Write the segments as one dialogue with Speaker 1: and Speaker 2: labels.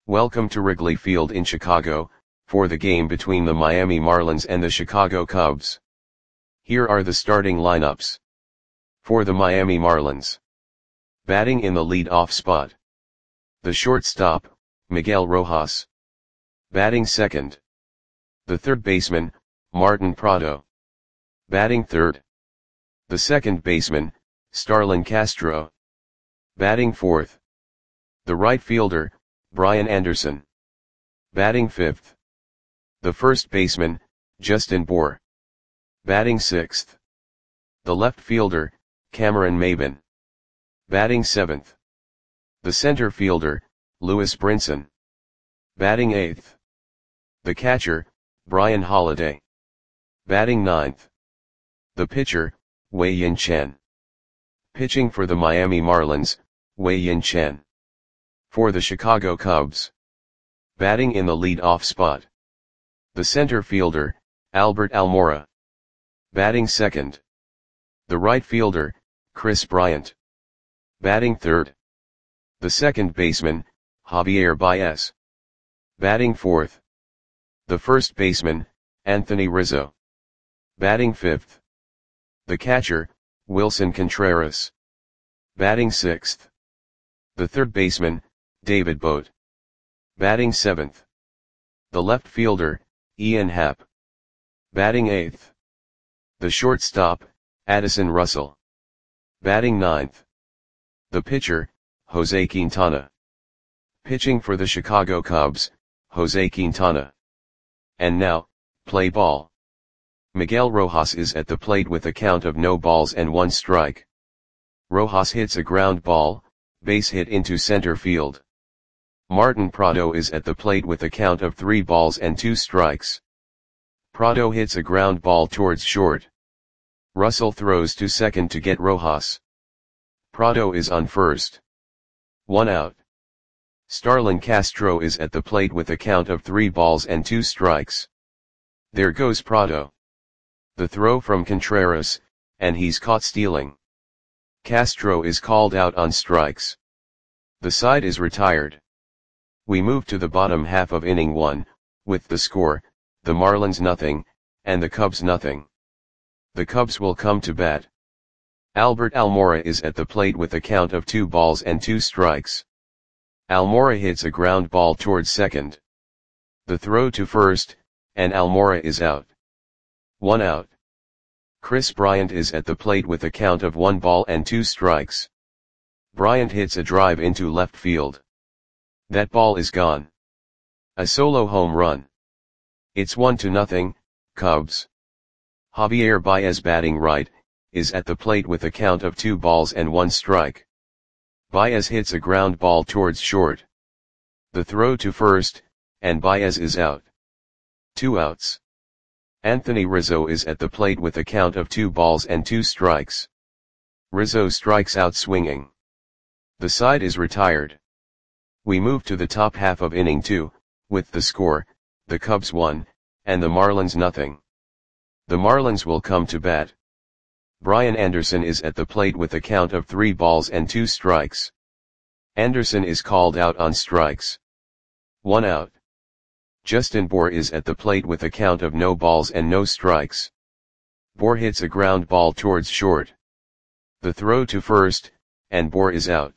Speaker 1: Welcome to Wrigley Field in Chicago, for the game between the Miami Marlins and the Chicago Cubs. Here are the starting lineups. For the Miami Marlins. Batting in the lead-off spot. The shortstop, Miguel Rojas. Batting second. The third baseman, Martin Prado. Batting third. The second baseman, Starlin Castro. Batting fourth. The right fielder, Brian Anderson. Batting fifth. The first baseman, Justin Bour. Batting sixth. The left fielder, Cameron Maybin. Batting seventh. The center fielder, Lewis Brinson. Batting eighth. The catcher, Brian Holiday. Batting ninth. The pitcher, Wei-Yin Chen. Pitching for the Miami Marlins, Wei-Yin Chen. For the Chicago Cubs. Batting in the lead-off spot. The center fielder, Albert Almora. Batting second. The right fielder, Kris Bryant. Batting third. The second baseman, Javier Baez. Batting fourth. The first baseman, Anthony Rizzo. Batting fifth. The catcher, Willson Contreras. Batting sixth. The third baseman, David Bote. Batting seventh. The left fielder, Ian Happ. Batting eighth. The shortstop, Addison Russell. Batting ninth. The pitcher, Jose Quintana. Pitching for the Chicago Cubs, Jose Quintana. And now, play ball. Miguel Rojas is at the plate with a count of no balls and one strike. Rojas hits a ground ball, base hit into center field. Martin Prado is at the plate with a count of 3 balls and 2 strikes. Prado hits a ground ball towards short. Russell throws to second to get Rojas. Prado is on first. 1 out. Starlin Castro is at the plate with a count of 3 balls and 2 strikes. There goes Prado. The throw from Contreras, and he's caught stealing. Castro is called out on strikes. The side is retired. We move to the bottom half of inning 1, with the score, the Marlins nothing, and the Cubs nothing. The Cubs will come to bat. Albert Almora is at the plate with a count of 2 balls and 2 strikes. Almora hits a ground ball towards second. The throw to first, and Almora is out. 1 out. Kris Bryant is at the plate with a count of 1 ball and 2 strikes. Bryant hits a drive into left field. That ball is gone. A solo home run. It's 1-0, Cubs. Javier Baez batting right, is at the plate with a count of 2 balls and 1 strike. Baez hits a ground ball towards short. The throw to first, and Baez is out. 2 outs. Anthony Rizzo is at the plate with a count of 2 balls and 2 strikes. Rizzo strikes out swinging. The side is retired. We move to the top half of inning 2, with the score, the Cubs 1, and the Marlins nothing. The Marlins will come to bat. Brian Anderson is at the plate with a count of 3 balls and 2 strikes. Anderson is called out on strikes. 1 out. Justin Bour is at the plate with a count of no balls and no strikes. Bour hits a ground ball towards short. The throw to first, and Bour is out.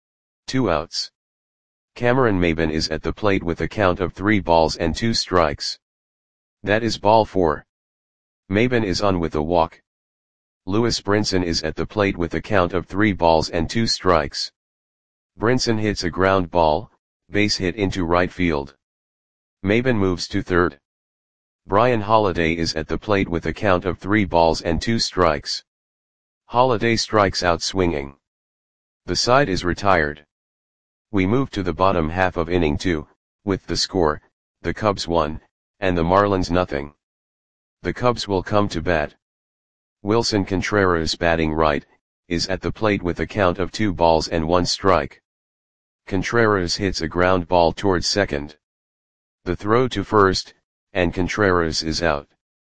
Speaker 1: 2 outs. Cameron Maybin is at the plate with a count of 3 balls and 2 strikes. That is ball 4. Maybin is on with a walk. Lewis Brinson is at the plate with a count of 3 balls and 2 strikes. Brinson hits a ground ball, base hit into right field. Maybin moves to third. Brian Holiday is at the plate with a count of 3 balls and 2 strikes. Holiday strikes out swinging. The side is retired. We move to the bottom half of inning 2, with the score, the Cubs 1, and the Marlins nothing. The Cubs will come to bat. Willson Contreras batting right, is at the plate with a count of 2 balls and 1 strike. Contreras hits a ground ball towards second. The throw to first, and Contreras is out.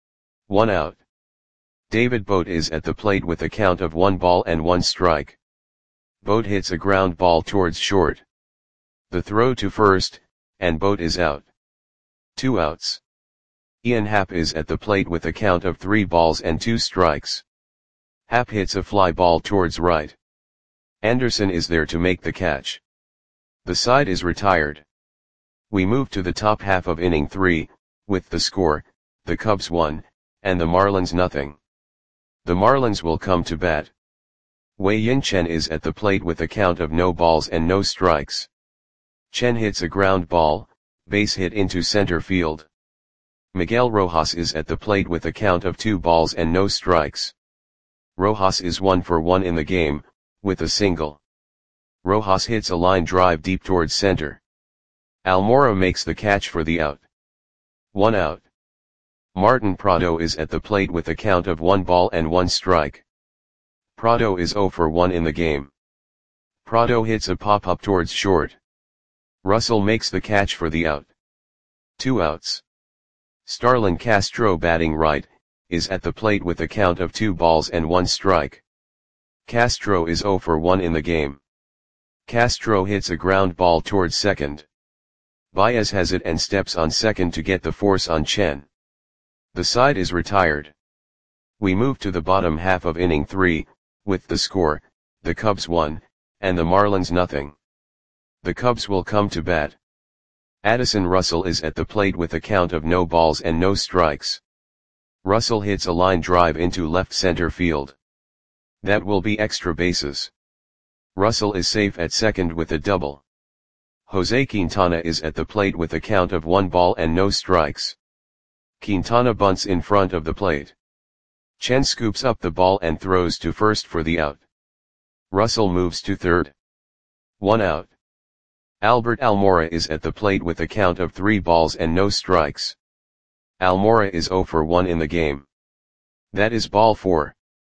Speaker 1: 1 out. David Bote is at the plate with a count of 1 ball and 1 strike. Bote hits a ground ball towards short. The throw to first, and Boat is out. 2 outs. Ian Happ is at the plate with a count of 3 balls and 2 strikes. Happ hits a fly ball towards right. Anderson is there to make the catch. The side is retired. We move to the top half of inning 3, with the score, the Cubs 1, and the Marlins nothing. The Marlins will come to bat. Wei-Yin Chen is at the plate with a count of no balls and no strikes. Chen hits a ground ball, base hit into center field. Miguel Rojas is at the plate with a count of 2 balls and no strikes. Rojas is 1 for 1 in the game, with a single. Rojas hits a line drive deep towards center. Almora makes the catch for the out. 1 out. Martin Prado is at the plate with a count of 1 ball and 1 strike. Prado is 0 for 1 in the game. Prado hits a pop-up towards short. Russell makes the catch for the out. 2 outs. Starlin Castro, batting right, is at the plate with a count of 2 balls and 1 strike. Castro is 0 for 1 in the game. Castro hits a ground ball towards second. Baez has it and steps on second to get the force on Chen. The side is retired. We move to the bottom half of inning 3, with the score, the Cubs 1, and the Marlins nothing. The Cubs will come to bat. Addison Russell is at the plate with a count of no balls and no strikes. Russell hits a line drive into left center field. That will be extra bases. Russell is safe at second with a double. Jose Quintana is at the plate with a count of 1 ball and no strikes. Quintana bunts in front of the plate. Chen scoops up the ball and throws to first for the out. Russell moves to third. 1 out. Albert Almora is at the plate with a count of 3 balls and no strikes. Almora is 0 for 1 in the game. That is ball 4.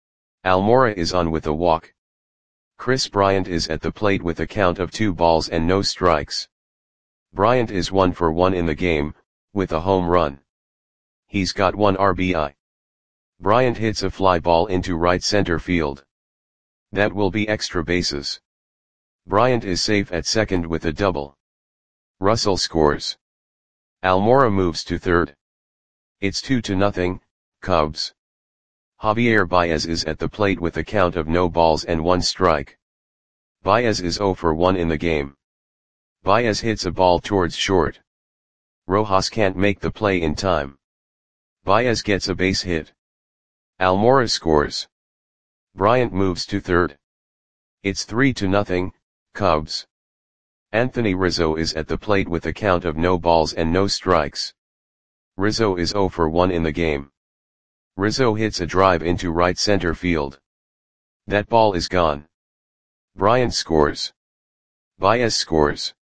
Speaker 1: Almora is on with a walk. Chris Bryant is at the plate with a count of 2 balls and no strikes. Bryant is 1 for 1 in the game, with a home run. He's got 1 RBI. Bryant hits a fly ball into right center field. That will be extra bases. Bryant is safe at second with a double. Russell scores. Almora moves to third. It's 2-0, Cubs. Javier Baez is at the plate with a count of no balls and 1 strike. Baez is 0 for 1 in the game. Baez hits a ball towards short. Rojas can't make the play in time. Baez gets a base hit. Almora scores. Bryant moves to third. It's 3-0, Cubs. Anthony Rizzo is at the plate with a count of no balls and no strikes. Rizzo is 0 for 1 in the game. Rizzo hits a drive into right center field. That ball is gone. Bryant scores. Baez scores.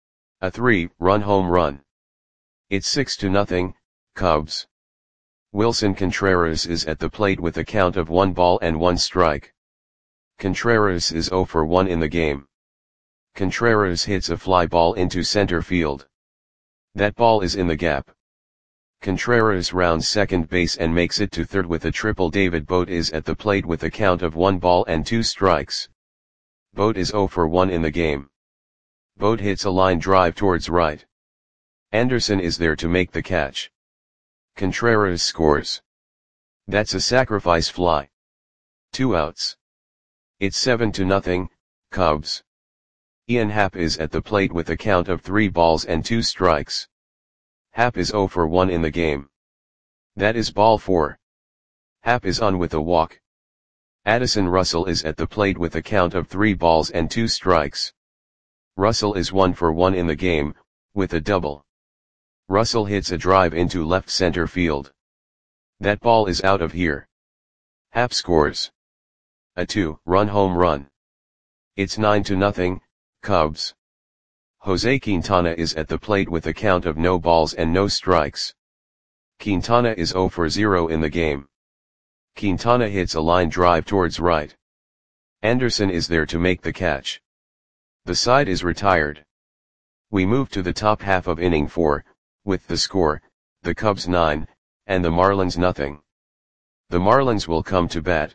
Speaker 1: A 3-run home run. It's 6-0, Cubs. Wilson Contreras is at the plate with a count of 1 ball and 1 strike. Contreras is 0 for 1 in the game. Contreras hits a fly ball into center field. That ball is in the gap. Contreras rounds second base and makes it to third with a triple. David Bote is at the plate with a count of 1 ball and 2 strikes. Bote is 0 for 1 in the game. Bote hits a line drive towards right. Anderson is there to make the catch. Contreras scores. That's a sacrifice fly. 2 outs. It's 7-0, Cubs. Ian Happ is at the plate with a count of 3 balls and 2 strikes. Happ is 0 for 1 in the game. That is ball 4. Happ is on with a walk. Addison Russell is at the plate with a count of 3 balls and 2 strikes. Russell is 1 for 1 in the game, with a double. Russell hits a drive into left center field. That ball is out of here. Happ scores. A 2-run home run. It's 9-0, Cubs. Jose Quintana is at the plate with a count of no balls and no strikes. Quintana is 0 for 0 in the game. Quintana hits a line drive towards right. Anderson is there to make the catch. The side is retired. We move to the top half of inning 4, with the score, the Cubs 9, and the Marlins nothing. The Marlins will come to bat.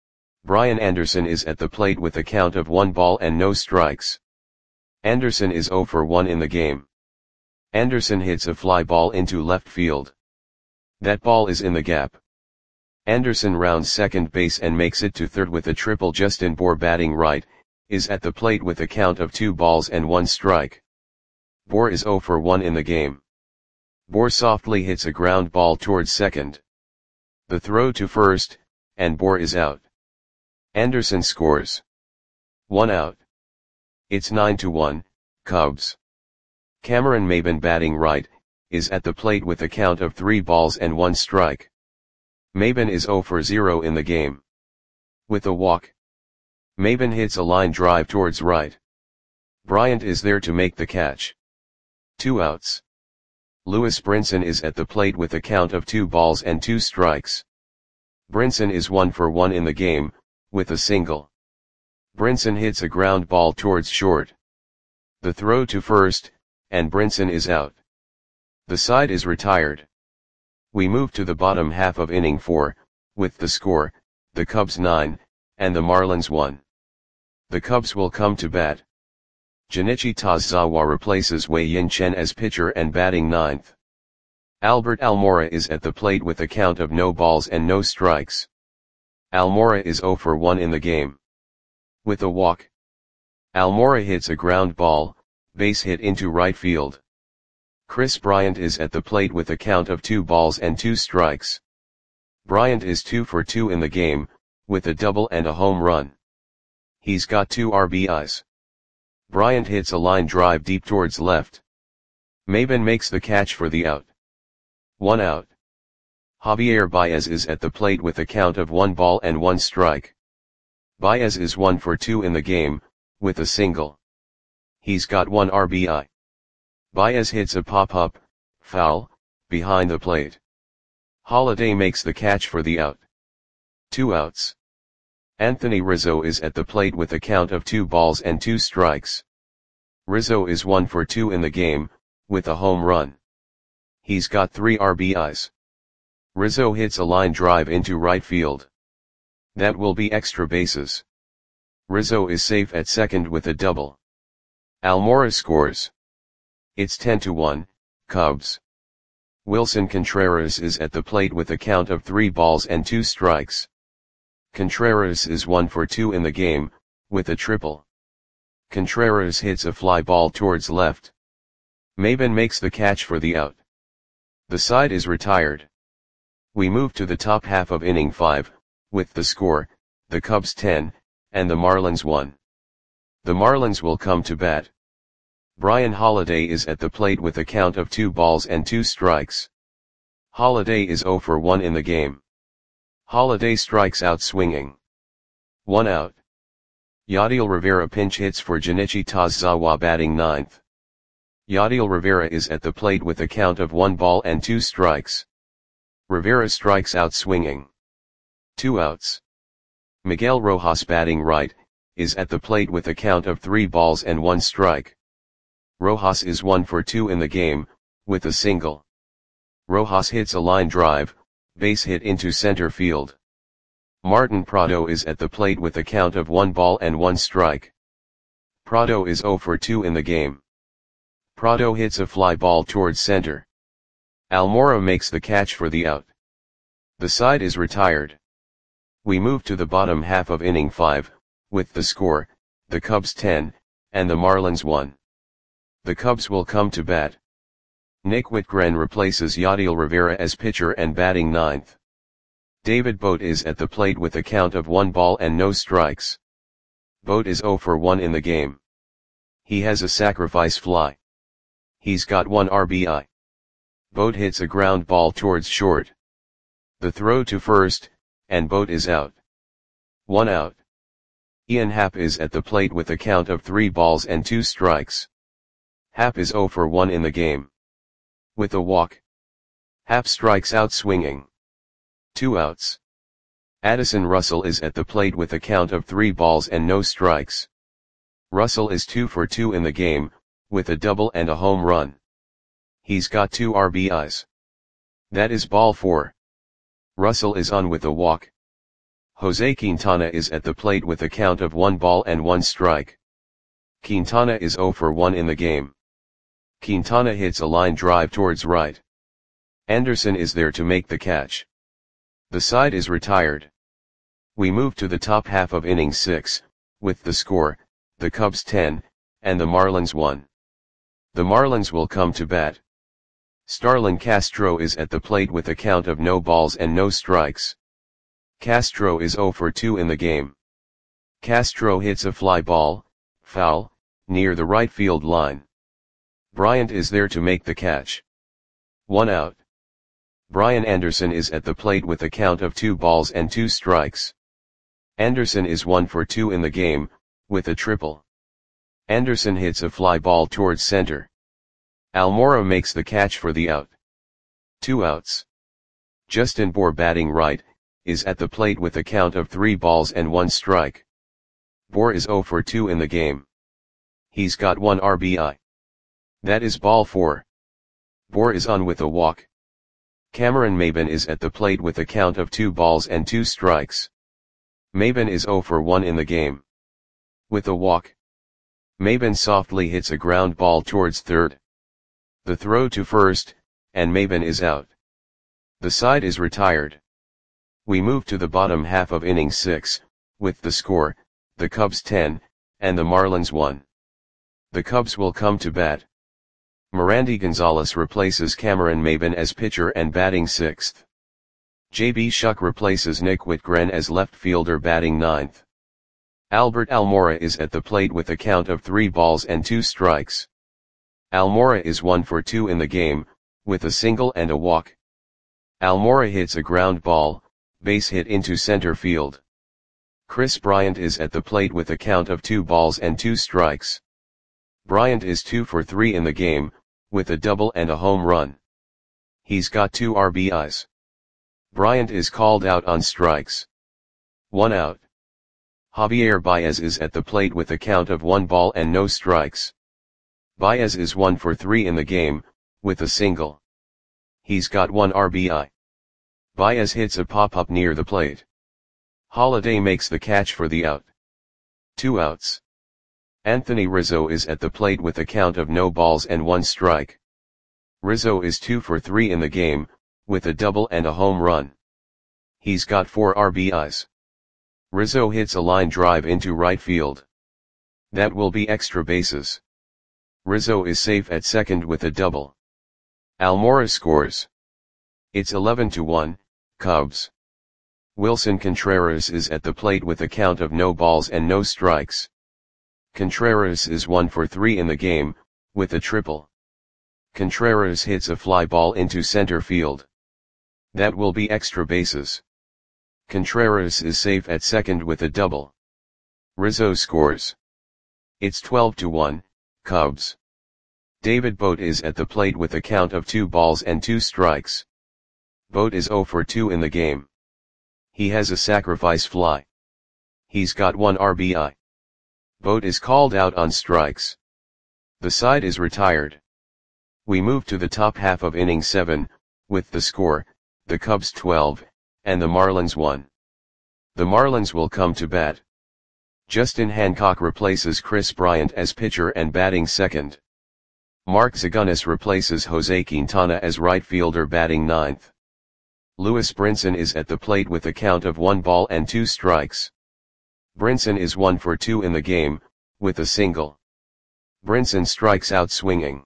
Speaker 1: Brian Anderson is at the plate with a count of 1 ball and no strikes. Anderson is 0 for 1 in the game. Anderson hits a fly ball into left field. That ball is in the gap. Anderson rounds second base and makes it to third with a triple. Justin Bour, batting right, is at the plate with a count of 2 balls and 1 strike. Bour is 0 for 1 in the game. Bour softly hits a ground ball towards second. The throw to first, and Bour is out. Anderson scores. 1 out. It's 9-1, Cubs. Cameron Maybin, batting right, is at the plate with a count of 3 balls and 1 strike. Maybin is 0 for 0 in the game. With a walk. Maybin hits a line drive towards right. Bryant is there to make the catch. 2 outs. Lewis Brinson is at the plate with a count of 2 balls and 2 strikes. Brinson is 1 for 1 in the game, with a single. Brinson hits a ground ball towards short. The throw to first, and Brinson is out. The side is retired. We move to the bottom half of inning 4, with the score, the Cubs 9, and the Marlins 1. The Cubs will come to bat. Junichi Tozawa replaces Wei Yin Chen as pitcher and batting 9th. Albert Almora is at the plate with a count of no balls and no strikes. Almora is 0 for 1 in the game. With a walk. Almora hits a ground ball, base hit into right field. Chris Bryant is at the plate with a count of 2 balls and 2 strikes. Bryant is 2 for 2 in the game, with a double and a home run. He's got 2 RBIs. Bryant hits a line drive deep towards left. Maybin makes the catch for the out. 1 out. Javier Baez is at the plate with a count of 1 ball and 1 strike. Baez is 1 for 2 in the game, with a single. He's got 1 RBI. Baez hits a pop-up, foul, behind the plate. Holiday makes the catch for the out. 2 outs. Anthony Rizzo is at the plate with a count of 2 balls and 2 strikes. Rizzo is 1 for 2 in the game, with a home run. He's got 3 RBIs. Rizzo hits a line drive into right field. That will be extra bases. Rizzo is safe at second with a double. Almora scores. It's 10-1, Cubs. Wilson Contreras is at the plate with a count of 3 balls and 2 strikes. Contreras is 1 for 2 in the game, with a triple. Contreras hits a fly ball towards left. Maybin makes the catch for the out. The side is retired. We move to the top half of inning 5, with the score, the Cubs 10, and the Marlins 1. The Marlins will come to bat. Brian Holiday is at the plate with a count of 2 balls and 2 strikes. Holiday is 0 for 1 in the game. Holiday strikes out swinging. 1 out. Yadiel Rivera pinch hits for Junichi Tozawa, batting 9th. Yadiel Rivera is at the plate with a count of 1 ball and 2 strikes. Rivera strikes out swinging. 2 outs. Miguel Rojas, batting right, is at the plate with a count of 3 balls and 1 strike. Rojas is 1 for 2 in the game, with a single. Rojas hits a line drive, base hit into center field. Martin Prado is at the plate with a count of 1 ball and 1 strike. Prado is 0 for 2 in the game. Prado hits a fly ball towards center. Almora makes the catch for the out. The side is retired. We move to the bottom half of inning 5, with the score, the Cubs 10, and the Marlins 1. The Cubs will come to bat. Nick Whitgren replaces Yadiel Rivera as pitcher and batting 9th. David Bote is at the plate with a count of 1 ball and no strikes. Bote is 0 for 1 in the game. He has a sacrifice fly. He's got 1 RBI. Bote hits a ground ball towards short. The throw to first, and Bote is out. 1 out. Ian Happ is at the plate with a count of 3 balls and 2 strikes. Happ is 0 for 1 in the game. With a walk. Happ strikes out swinging. 2 outs. Addison Russell is at the plate with a count of 3 balls and no strikes. Russell is 2 for 2 in the game, with a double and a home run. He's got 2 RBIs. That is ball 4. Russell is on with a walk. Jose Quintana is at the plate with a count of 1 ball and 1 strike. Quintana is 0 for 1 in the game. Quintana hits a line drive towards right. Anderson is there to make the catch. The side is retired. We move to the top half of inning 6, with the score, the Cubs 10, and the Marlins 1. The Marlins will come to bat. Starlin Castro is at the plate with a count of no balls and no strikes. Castro is 0 for 2 in the game. Castro hits a fly ball, foul, near the right field line. Bryant is there to make the catch. 1 out. Brian Anderson is at the plate with a count of 2 balls and 2 strikes. Anderson is 1 for 2 in the game, with a triple. Anderson hits a fly ball towards center. Almora makes the catch for the out. 2 outs. Justin Bour, batting right, is at the plate with a count of 3 balls and 1 strike. Bour is 0 for 2 in the game. He's got 1 RBI. That is ball 4. Bour is on with a walk. Cameron Maybin is at the plate with a count of 2 balls and 2 strikes. Maybin is 0 for 1 in the game. With a walk. Maybin softly hits a ground ball towards third. The throw to first, and Maybin is out. The side is retired. We move to the bottom half of inning 6, with the score, the Cubs 10, and the Marlins 1. The Cubs will come to bat. Merandy Gonzalez replaces Cameron Maybin as pitcher and batting 6th. J.B. Shuck replaces Nick Whitgren as left fielder, batting 9th. Albert Almora is at the plate with a count of 3 balls and 2 strikes. Almora is 1 for 2 in the game, with a single and a walk. Almora hits a ground ball, base hit into center field. Chris Bryant is at the plate with a count of 2 balls and 2 strikes. Bryant is 2 for 3 in the game, with a double and a home run. He's got 2 RBIs. Bryant is called out on strikes. 1 out. Javier Baez is at the plate with a count of 1 ball and no strikes. Baez is 1 for 3 in the game, with a single. He's got 1 RBI. Baez hits a pop-up near the plate. Holiday makes the catch for the out. 2 outs. Anthony Rizzo is at the plate with a count of no balls and 1 strike. Rizzo is 2 for 3 in the game, with a double and a home run. He's got 4 RBIs. Rizzo hits a line drive into right field. That will be extra bases. Rizzo is safe at second with a double. Almora scores. It's 11-1, Cubs. Wilson Contreras is at the plate with a count of no balls and no strikes. Contreras is 1 for 3 in the game, with a triple. Contreras hits a fly ball into center field. That will be extra bases. Contreras is safe at second with a double. Rizzo scores. It's 12-1, Cubs. David Bote is at the plate with a count of 2 balls and 2 strikes. Bote is 0 for 2 in the game. He has a sacrifice fly. He's got 1 RBI. Bote is called out on strikes. The side is retired. We move to the top half of inning 7, with the score, the Cubs 12, and the Marlins 1. The Marlins will come to bat. Justin Hancock replaces Chris Bryant as pitcher and batting 2nd. Mark Zagunis replaces Jose Quintana as right fielder, batting 9th. Lewis Brinson is at the plate with a count of 1 ball and 2 strikes. Brinson is 1 for 2 in the game, with a single. Brinson strikes out swinging.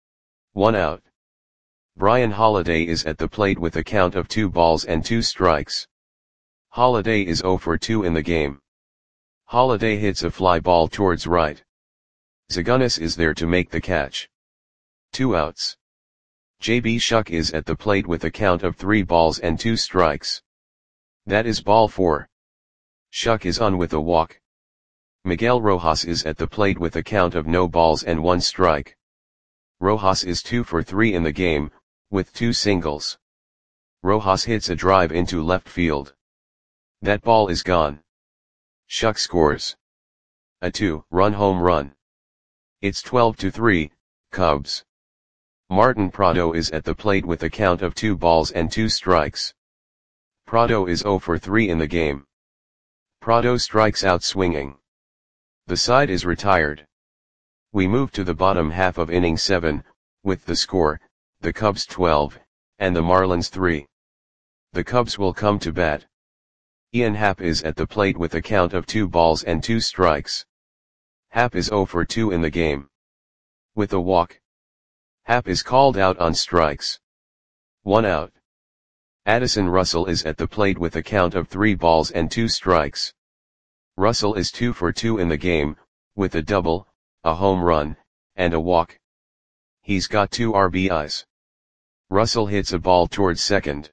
Speaker 1: 1 out. Brian Holiday is at the plate with a count of 2 balls and 2 strikes. Holiday is 0 for 2 in the game. Holiday hits a fly ball towards right. Zagunis is there to make the catch. 2 outs. J.B. Shuck is at the plate with a count of 3 balls and 2 strikes. That is ball 4. Shuck is on with a walk. Miguel Rojas is at the plate with a count of no balls and 1 strike. Rojas is 2 for 3 in the game, with 2 singles. Rojas hits a drive into left field. That ball is gone. Shuck scores a 2-run home run. It's 12-3, Cubs. Martin Prado is at the plate with a count of 2 balls and 2 strikes. Prado is 0 for 3 in the game. Prado strikes out swinging. The side is retired. We move to the bottom half of inning 7, with the score, the Cubs 12, and the Marlins 3. The Cubs will come to bat. Ian Happ is at the plate with a count of 2 balls and 2 strikes. Happ is 0 for 2 in the game. With a walk. Happ is called out on strikes. 1 out. Addison Russell is at the plate with a count of 3 balls and 2 strikes. Russell is 2 for 2 in the game, with a double, a home run, and a walk. He's got 2 RBIs. Russell hits a ball towards second.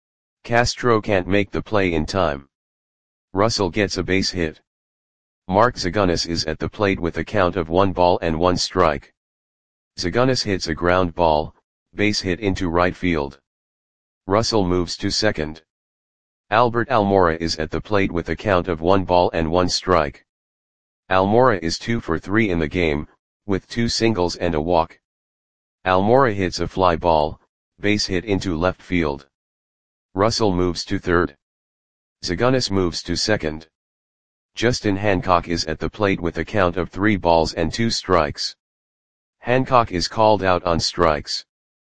Speaker 1: Castro can't make the play in time. Russell gets a base hit. Mark Zagunis is at the plate with a count of 1 ball and 1 strike. Zagunis hits a ground ball, base hit into right field. Russell moves to second. Albert Almora is at the plate with a count of 1 ball and 1 strike. Almora is 2 for 3 in the game, with 2 singles and a walk. Almora hits a fly ball, base hit into left field. Russell moves to third. Zagunis moves to second. Justin Hancock is at the plate with a count of 3 balls and 2 strikes. Hancock is called out on strikes.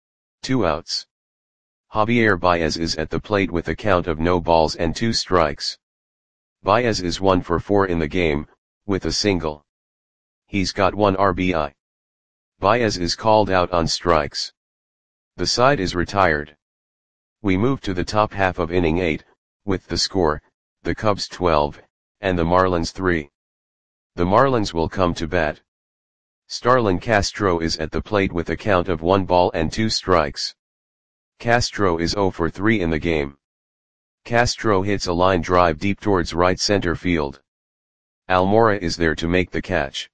Speaker 1: 2 outs. Javier Baez is at the plate with a count of no balls and 2 strikes. Baez is 1 for 4 in the game, with a single. He's got 1 RBI. Baez is called out on strikes. The side is retired. We move to the top half of inning 8, with the score, the Cubs 12, and the Marlins 3. The Marlins will come to bat. Starlin Castro is at the plate with a count of 1 ball and 2 strikes. Castro is 0 for 3 in the game. Castro hits a line drive deep towards right center field. Almora is there to make the catch.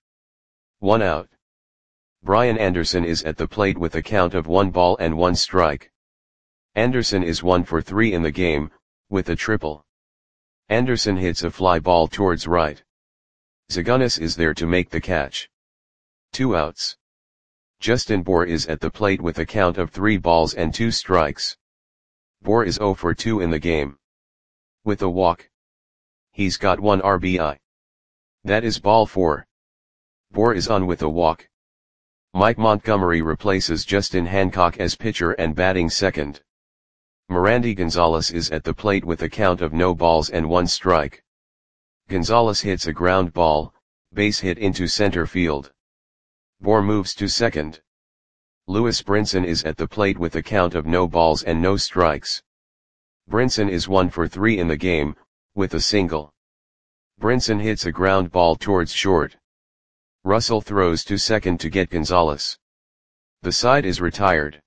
Speaker 1: 1 out. Brian Anderson is at the plate with a count of 1 ball and 1 strike. Anderson is 1 for 3 in the game, with a triple. Anderson hits a fly ball towards right. Zagunis is there to make the catch. 2 outs. Justin Bour is at the plate with a count of 3 balls and 2 strikes. Bour is 0 for 2 in the game. With a walk. He's got 1 RBI. That is ball 4. Bour is on with a walk. Mike Montgomery replaces Justin Hancock as pitcher and batting second. Merandy Gonzalez is at the plate with a count of no balls and 1 strike. Gonzalez hits a ground ball, base hit into center field. Bour moves to second. Lewis Brinson is at the plate with a count of no balls and no strikes. Brinson is 1 for 3 in the game, with a single. Brinson hits a ground ball towards short. Russell throws to second to get Gonzalez. The side is retired.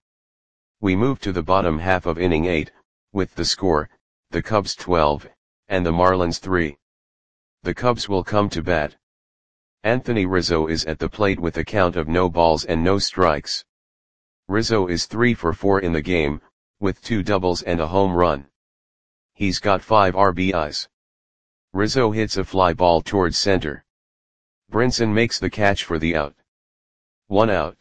Speaker 1: We move to the bottom half of inning 8, with the score, the Cubs 12, and the Marlins 3. The Cubs will come to bat. Anthony Rizzo is at the plate with a count of no balls and no strikes. Rizzo is 3 for 4 in the game, with 2 doubles and a home run. He's got 5 RBIs. Rizzo hits a fly ball towards center. Brinson makes the catch for the out. 1 out.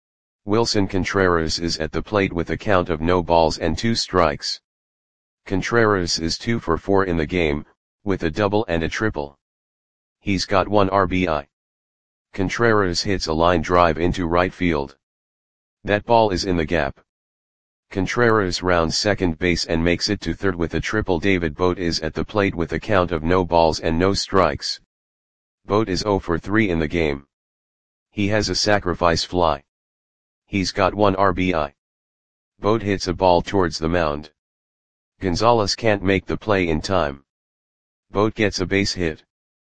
Speaker 1: Wilson Contreras is at the plate with a count of no balls and 2 strikes. Contreras is 2 for 4 in the game, with a double and a triple. He's got 1 RBI. Contreras hits a line drive into right field. That ball is in the gap. Contreras rounds second base and makes it to third with a triple. David Bote is at the plate with a count of no balls and no strikes. Bote is 0 for 3 in the game. He has a sacrifice fly. He's got 1 RBI. Bote hits a ball towards the mound. Gonzalez can't make the play in time. Bote gets a base hit.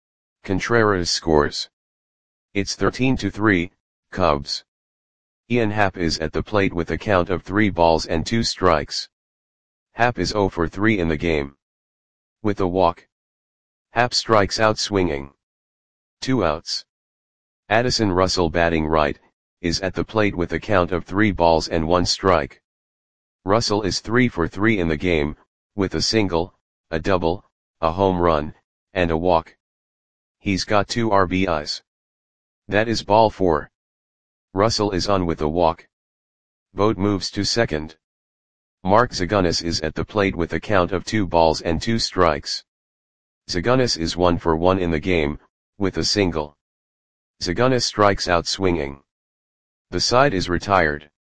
Speaker 1: Contreras scores. It's 13-3, Cubs. Ian Happ is at the plate with a count of 3 balls and 2 strikes. Happ is 0 for 3 in the game. With a walk. Happ strikes out swinging. 2 outs. Addison Russell, batting right, is at the plate with a count of 3 balls and 1 strike. Russell is 3 for 3 in the game, with a single, a double, a home run, and a walk. He's got 2 RBIs. That is ball 4. Russell is on with a walk. Bote moves to second. Mark Zagunis is at the plate with a count of 2 balls and 2 strikes. Zagunis is 1 for 1 in the game, with a single. Zagunis strikes out swinging. The side is retired.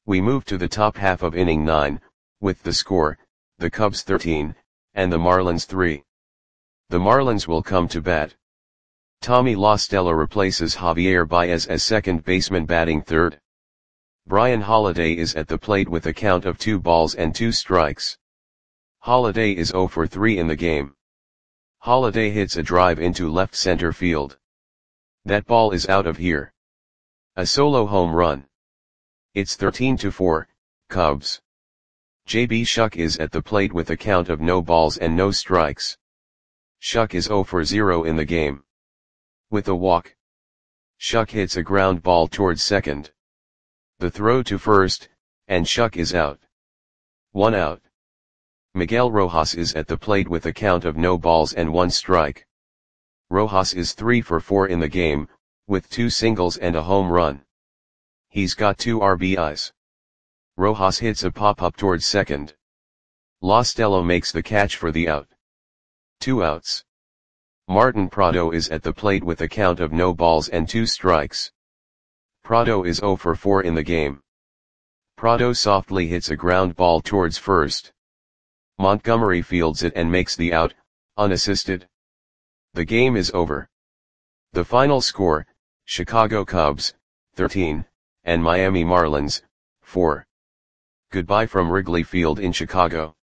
Speaker 1: We move to the top half of inning 9, with the score, the Cubs 13, and the Marlins 3. The Marlins will come to bat. Tommy La Stella replaces Javier Baez as second baseman batting third. Brian Holiday is at the plate with a count of 2 balls and 2 strikes. Holiday is 0 for 3 in the game. Holiday hits a drive into left center field. That ball is out of here. A solo home run. It's 13-4, Cubs. J.B. Shuck is at the plate with a count of no balls and no strikes. Shuck is 0 for 0 in the game. With a walk, Shuck hits a ground ball towards second. The throw to first, and Shuck is out. 1 out. Miguel Rojas is at the plate with a count of no balls and 1 strike. Rojas is 3 for 4 in the game, with 2 singles and a home run. He's got 2 RBIs. Rojas hits a pop-up towards second. La Stella makes the catch for the out. 2 outs. Martin Prado is at the plate with a count of no balls and 2 strikes. Prado is 0 for 4 in the game. Prado softly hits a ground ball towards first. Montgomery fields it and makes the out, unassisted. The game is over. The final score, Chicago Cubs, 13, and Miami Marlins, 4. Goodbye from Wrigley Field in Chicago.